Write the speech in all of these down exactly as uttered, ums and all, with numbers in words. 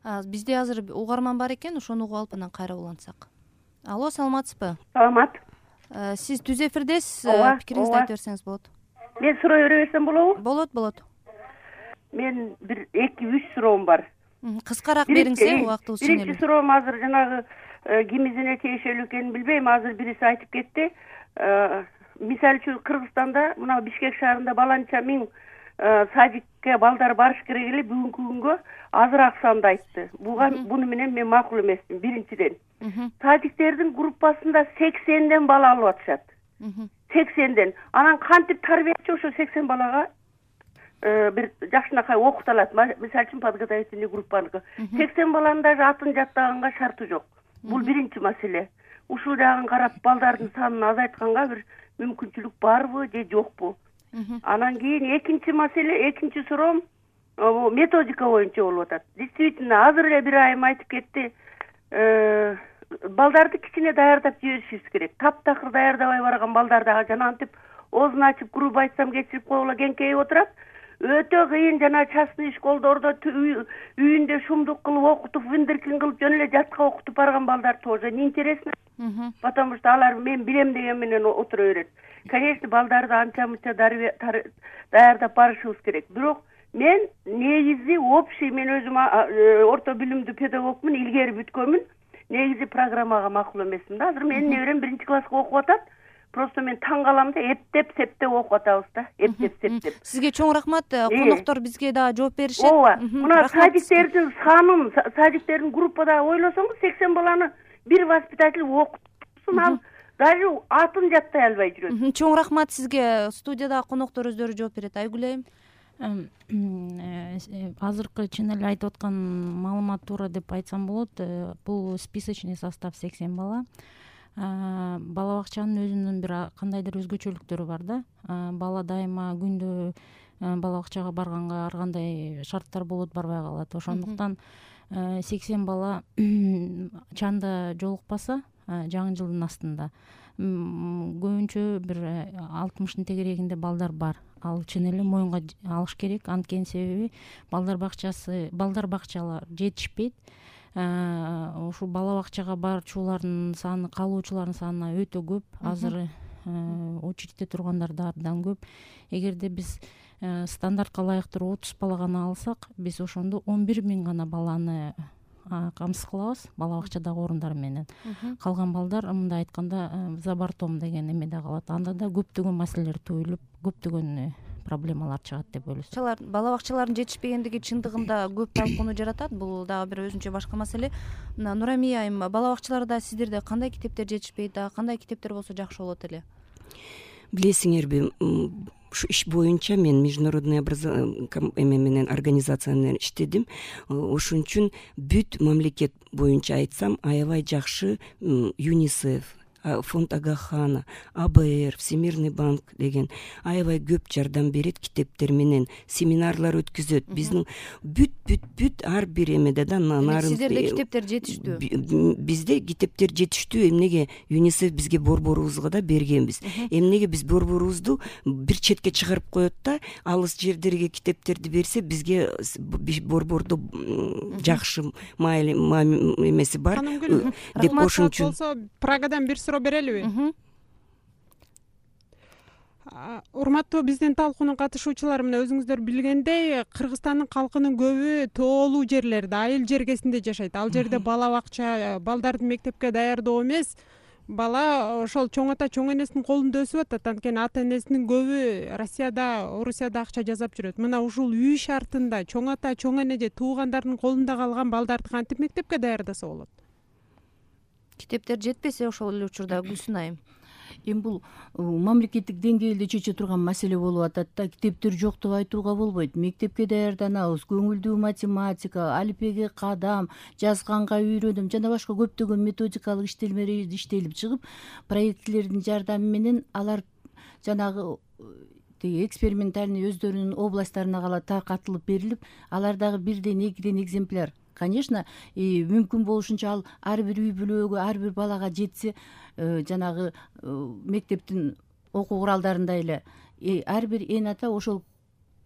Бизде азыр угарман бар экен, ошону угуп алып анан кайра улантсак. Алло, саламатсызбы? Саламат. Сиз түз эфирдесиз, пикириңизди айтып берсеңиз болот. Мен суроо бере берсем болобу? Болот, болот. Мен бир эки үч суроом бар. Кыскараак бериңиз, убактыбыз чыгып. Биринчи суроом азыр жанагы кимизине тиешелүү экенин билбейм, азыр бириси айтып кетти. Мисалы үчүн Кыргызстанда мына Бишкек шаарында баланча миң садикке балдар барыш керек эле, бүгүнкү күнгө азыраак санды айтты. Буну менен мен макул эмесмин. Биринчиден, садиктердин группасында сексенден бала алып атышат. сексенден. Анан кантип тарбиячы ошо сексен балага бир жакшынакай окута алат? Мисалы үчүн подготовительный группаныкы. сексен баланын даже атын жаттаганга шарты жок. Бул биринчи маселе. Ушул жагын карап балдардын санын азайтканга бир мүмкүнчүлүк барбы же жокпу? Анан кийин экинчи маселе, экинчи суроом методика боюнча болуп атат. Действительно, азыр эле бир айым айтып кетти, балдарды кичине даярдап жиберишибиз керек. Таптакыр даярдабай барган балдар дагы жана антип оозун ачып грубо айтсам кечирип койгула кеңкейип отурат. Өтө кыйын жана частный школдордо үйүндө шумдук кылып окутуп, виндеркин кылып жөн эле жатка окутуп барган балдар тоже неинтересно. Потому что алар мен билем деген менен отура берет. Конечно, балдарды анча-мынча даярдап барышыбыз керек. Бирок мен негизи общий, мен өзүм орто билимдүү педагогмун, илгери бүткөнмүн. Негизи программага макул эмесмин да. Азыр менин неберем биринчи класска окуп атат. Просто мен таң калам да, эптеп септеп окуп атабыз да. Эптеп септеп. Сизге чоң рахмат. Коноктор бизге да жооп беришет. Ооба. Мына садиктердин санын, садиктердин группада ойлосоңуз, сексен баланы бир воспитатель окутсын, ал даже атын жаттай албай жүрөт. Чоң рахмат сизге. Студияда коноктор өздөрү жооп берет. Айгүл айым. Азыркы чын эле айтып аткан маалымат туура деп айтсам болот. Бул списочный состав сексен бала. Бала бакчанын өзүнүн бир кандайдыр өзгөчөлүктөрү бар да. Бала дайыма күндө бала бакчага барганга ар кандай шарттар болот, барбай калат. Ошондуктан сексен бала чанда жолукпаса жаңы жылдын астында көбүнчө бир алтымыштын тегерегинде балдар бар. Ал чын эле моюнга алыш керек. Анткени себеби балдар бакчасы, балдар бакчалар жетишпейт. Ушул бала бакчага барчулардын саны, калуучулардын саны өтө көп. Азыр очередте тургандар да абдан көп. Эгерде биз стандартка ылайыктуу отуз бала гана алсак, биз ошондо он бир миң гана баланы камсыз кылабыз бала бакчадагы орундар менен. Калган балдар, мындай айтканда, за бортом деген эмеде калат. Анда да көптөгөн маселелер туюлуп, көптөгөн проблемалар чыгат деп ойлойсуз. Бала бакчалардын жетишпегендиги чындыгында көп талкууну жаратат. Бул дагы бир өзүнчө башка маселе. Мына Нурамия айым, бала бакчаларда сиздерде кандай китептер жетишпейт, дагы кандай китептер болсо жакшы болот эле? Билесиңерби, ушу иш боюнча мен международный эме менен организация менен иштедим. Ошон үчүн бүт мамлекет боюнча айтсам, аябай жакшы ЮНИСЕФ, фонд Агахана, АБР, Всемирный банк деген аябай көп жардам берет, китептер менен семинарлар өткөзөт. Биздин бүт бүт бүт ар бир эмеде да нарым. Сиздерде китептер жетиштүү? Бизде китептер жетиштүү. Эмнеге ЮНИСЕФ бизге борборубузга да бергенбиз. Эмнеге биз борборубузду бир четке чыгарып коет да, алыс жерлерге китептерди берсе, бизге борбордо жакшы майыл эмеси бар деп ошон үчүн. Прагадан бир суроо берелиби? Урматтуу биздин талкуунун катышуучулары, мына өзүңүздөр билгендей, Кыргызстандын калкынын көбү тоолуу жерлерде, айыл жергесинде жашайт. Ал жерде бала бакча, балдарды мектепке даярдоо эмес, бала ошол чоң ата, чоң энесинин колунда өсүп атат. Анткени ата энесинин көбү Россияда, Орусияда акча жасап жүрөт. Мына ушул үй шартында чоң ата, чоң эне же туугандардын колунда калган балдарды кантип мектепке даярдаса болот? Китептер жетпесе ошол эле учурда Гүлсүн айым. Эми бул мамлекеттик деңгээлде чече турган маселе болуп атат да. Китептер жок деп айтууга болбойт. Мектепке даярданабыз, көңүлдүү математика, алифбеге кадам, жазганга үйрөнүм жана башка көптөгөн методикалык иштелмелер иштелип чыгып, проектлердин жардамы менен алар жанагы экспериментальный өздөрүнүн областтарына кала таркатылып берилип, алар дагы бирден экиден экземпляр. Конечно, мүмкүн болушунча ал ар бир үй бүлөгө, ар бир балага жетсе, жанагы мектептин окуу куралдарында эле ар бир эн ата ошол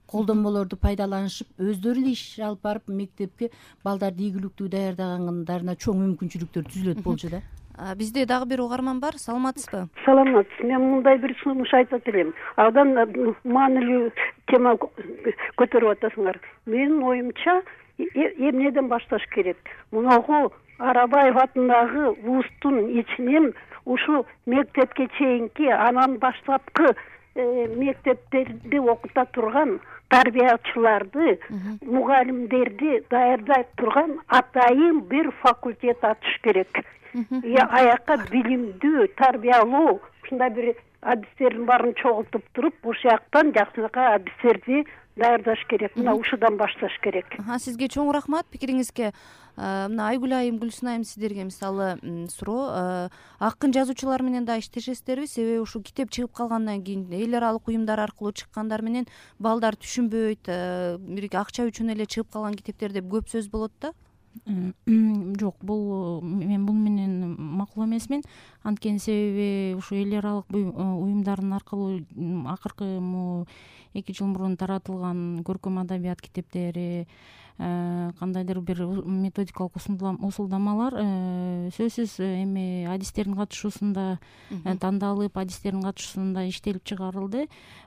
колдонмолорду пайдаланышып өздөрү эле иш алып барып мектепке балдарды ийгиликтүү даярдагандарына чоң мүмкүнчүлүктөр түзүлөт болчу да. Бизде дагы бир угарман бар. Саламатсызбы? Саламатсыз. Мен мындай бир сунуш айтат элем. Абдан маанилүү тема көтөрүп атасыңар. Менин оюмча эмнеден башташ керек? Мунагу Арабаев атындагы вуздун ичинен ушу мектепке чейинки анан баштапкы мектептерди окута турган тарбиячыларды, мугалимдерди даярдай турган атайын бир факультет ачыш керек. Аякка билимдүү, тарбиялуу ушундай бир адистердин баарын чогултуп туруп, ушул жактан жакшынакай адистерди даярдаш керек. Мына ушудан башташ керек. Сизге чоң рахмат пикириңизге. Мына Айгүл айым, Гүлсүн айым, сиздерге мисалы суроо. Акын жазуучулар менен да иштешесиздерби? Себеби ушу китеп чыгып калгандан кийин эл аралык уюмдар аркылуу чыккандар менен балдар түшүнбөйт, бир акча үчүн эле чыгып калган китептер деп көп сөз болот да. Жок, бул мен бул менен макул эмесмин. Анткени себеби ушу эл аралык уюмдардын аркылуу акыркы эки жыл мурун таратылган көркөм адабият китептери, кандайдыр бир методикалык усулдамалар сөзсүз эми адистердин катышуусунда тандалып, адистердин катышуусунда иштелип чыгарылды.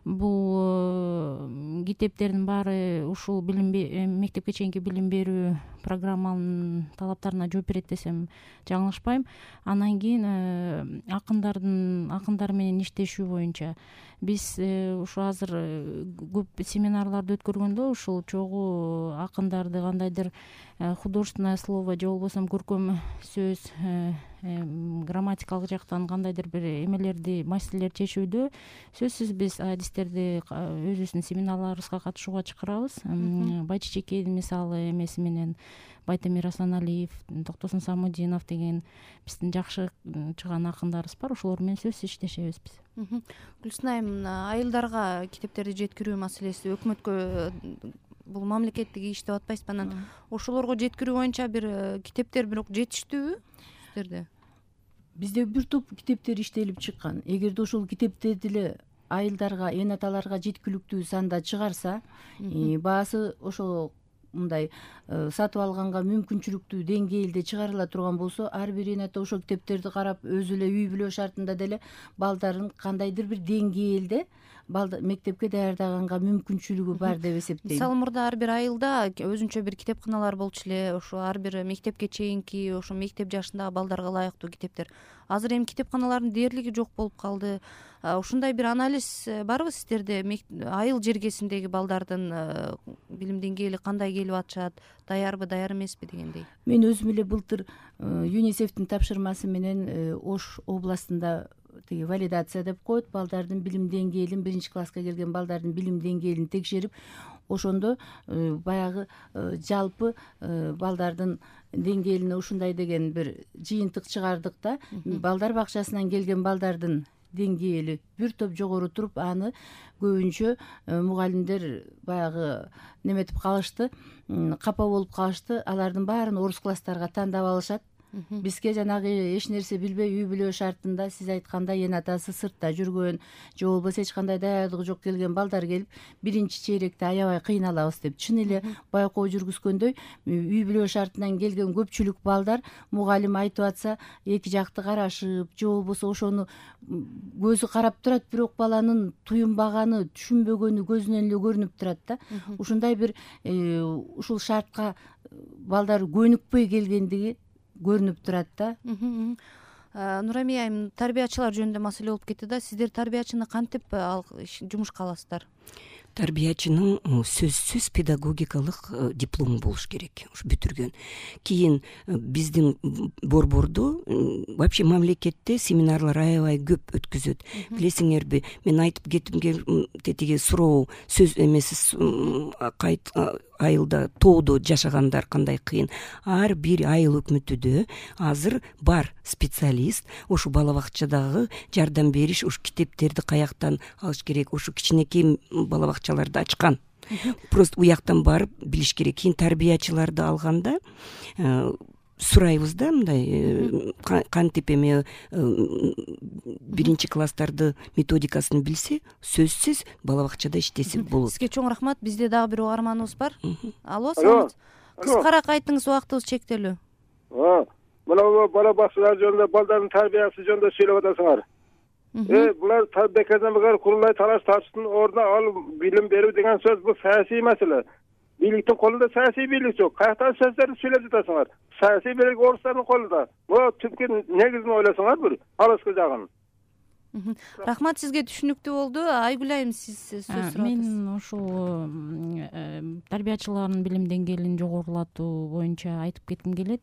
Бул китептердин баары ушул билим мектепке чейинки билим берүү программанын талаптарына жооп берет десем жаңылышпайм. Анан кийин акындардын акындар менен иштешүү боюнча биз ушу азыр көп семинарларды өткөргөндө ушул чогуу акындарды кандайдыр художественное слово же болбосо көркөм сөз, грамматикалык жактан кандайдыр бир эмелерди, маселелерди чечүүдө сөзсүз биз адистерди өзүбүздүн семинарларыбызга катышууга чакырабыз. Байчечекейдин мисалы эмеси менен Байтемир Асаналиев, Токтосун Самудинов деген биздин жакшы чыган акындарыбыз бар. Ошолор менен сөзсүз иштешебиз биз. Гүлсүн айым, айылдарга китептерди жеткирүү маселеси өкмөткө бул мамлекеттик иш деп атпайсызбы? Анан ошолорго жеткирүү боюнча бир китептер бирок жетиштүүбү сиздерде? Бизде бир топ китептер иштелип чыккан. Эгерде ошол китептерди эле айылдарга, эн аталарга жеткиликтүү санда чыгарса, баасы ошол мындай сатып алганга мүмкүнчүлүктүү деңгээлде чыгарыла турган болсо, ар бир эн ата ошол китептерди карап өзү эле үй бүлө шартында деле балдарын кандайдыр бир деңгээлде мектепке даярдаганга мүмкүнчүлүгү бар деп эсептейм. Мисалы мурда ар бир айылда өзүнчө бир китепканалар болчу эле, ошо ар бир мектепке чейинки, ошо мектеп жашындагы балдарга ылайыктуу китептер. Азыр эми китепканалардын дээрлиги жок болуп калды. Ушундай бир анализ барбы сиздерде? Айыл жергесиндеги балдардын билим деңгээли кандай келип атышат, даярбы, даяр эмеспи дегендей. Мен өзүм эле былтыр ЮНИСЕФтин тапшырмасы менен Ош областында тиги валидация деп коет, балдардын билим деңгээлин, биринчи класска келген балдардын билим деңгээлин текшерип, ошондо баягы жалпы балдардын деңгээлине ушундай деген бир жыйынтык чыгардык да. Балдар бакчасынан келген балдардын деңгээли бир топ жогору туруп, аны көбүнчө мугалимдер баягы неметип калышты, капа болуп калышты. Алардын баарын орус класстарга тандап алышат. Бизге жанагы эч нерсе билбей үй бүлө шартында, сиз айткандай эн атасы сыртта жүргөн же болбосо эч кандай даярдыгы жок келген балдар келип, биринчи чейректе аябай кыйналабыз деп чын эле байкоо жүргүзгөндөй, үй бүлө шартынан келген көпчүлүк балдар мугалим айтып атса эки жакты карашып же болбосо ошону көзү карап турат, бирок баланын туюнбаганы, түшүнбөгөнү көзүнөн эле көрүнүп турат да. Ушундай бир ушул шартка балдар көнүкпөй келгендиги көрүнүп турат да. Нурамия айым, тарбиячылар жөнүндө маселе болуп кетти да. Сиздер тарбиячыны кантип жумушка аласыздар? Тарбиячынын сөзсүз педагогикалык диплому болуш керек, ушу бүтүргөн. Кийин биздин борбордо вообще мамлекетте семинарлар аябай көп өткөзөт. Билесиңерби, мен айтып кетимге тетиги суроо сөз эмеси айылда тоодо жашагандар кандай кыйын. Ар бир айыл өкмөтүдө азыр бар специалист, ушу бала бакчадагы жардам бериш, ушу китептерди каяктан алыш керек, ушу кичинекей бала бакчаларды ачкан. Просто уяктан барып билиш керек. Кийин тарбиячыларды алганда сурайбыз да мындай кантип эме биринчи класстарды методикасын билсе сөзсүз бала бакчада иштесе болот. Сизге чоң рахмат. Бизде дагы бир угарманыбыз бар. Алло, саламатсызбы? Кыскараак айтыңыз, убактыбыз чектелүү. Мына бала бакчалар жөнүндө, балдардын тарбиясы жөнүндө сүйлөп атасыңар. Э, булар бекерден бекер курулай талаш тартыштын ордуна ал билим берүү деген сөз бул саясий маселе. Бийликтин колунда саясий бийлик жок. Каяктан сөздөрдү сүйлөп жатасыңар? Саясий бийлик орустардын колунда. Бул түпкү негизин ойлосоңор бир алыскы жагын. Рахмат, сизге түшүнүктүү болду. Айгүл айым, сиз сөз сурап атасыз. Мен ушул тарбиячылардын билим деңгээлин жогорулатуу боюнча айтып кетким келет.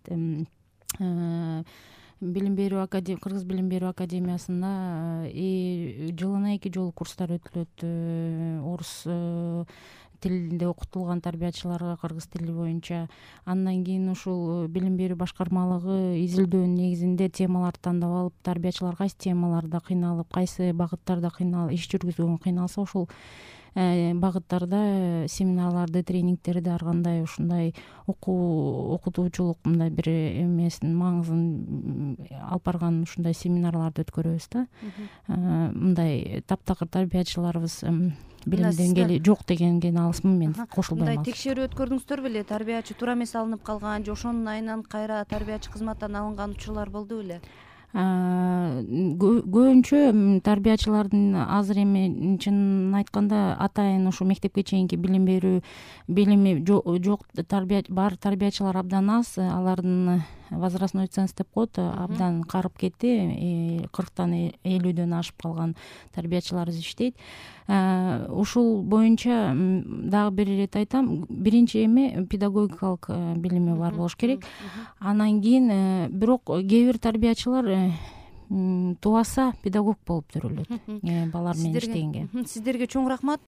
Билим берүү академия, Кыргыз билим берүү академиясында жылына эки жолу курстар өтүлөт. Орус тилинде окутулган тарбиячыларга кыргыз тили боюнча. Андан кийин ушул билим берүү башкармалыгы изилдөөнүн негизинде темаларды тандап алып, тарбиячылар кайсы темаларда кыйналып, кайсы багыттарда кыйналып, иш жүргүзүүгө кыйналса, ошол багыттарда семинарларды, тренингтерди ар кандай ушундай окуу окутуучулук мындай бир эмесин маңызын алып барган ушундай семинарларды өткөрөбүз да. Мындай таптакыр тарбиячыларыбыз билим деңгээли жок дегенге алысмын мен, кошулбайм. Мындай текшерүү өткөрдүңүздөр беле? Тарбиячы туура эмес алынып калган же ошонун айынан кайра тарбиячы кызматтан алынган учурлар болду беле? Көбүнчө тарбиячылардын азыр эми чынын айтканда атайын ушу мектепке чейинки билим берүү билими жок тарбия бар тарбиячылар абдан аз. Алардын возрастной ценз деп коет, абдан карып кетти. кырктан элүүдөн ашып калган тарбиячыларыбыз иштейт. Ушул боюнча дагы бир ирет айтам, биринчи эме педагогикалык билими бар болуш керек. Анан кийин бирок кээ бир тарбиячылар тубаса педагог болуп төрөлөт балар менен иштегенге. Сиздерге чоң рахмат.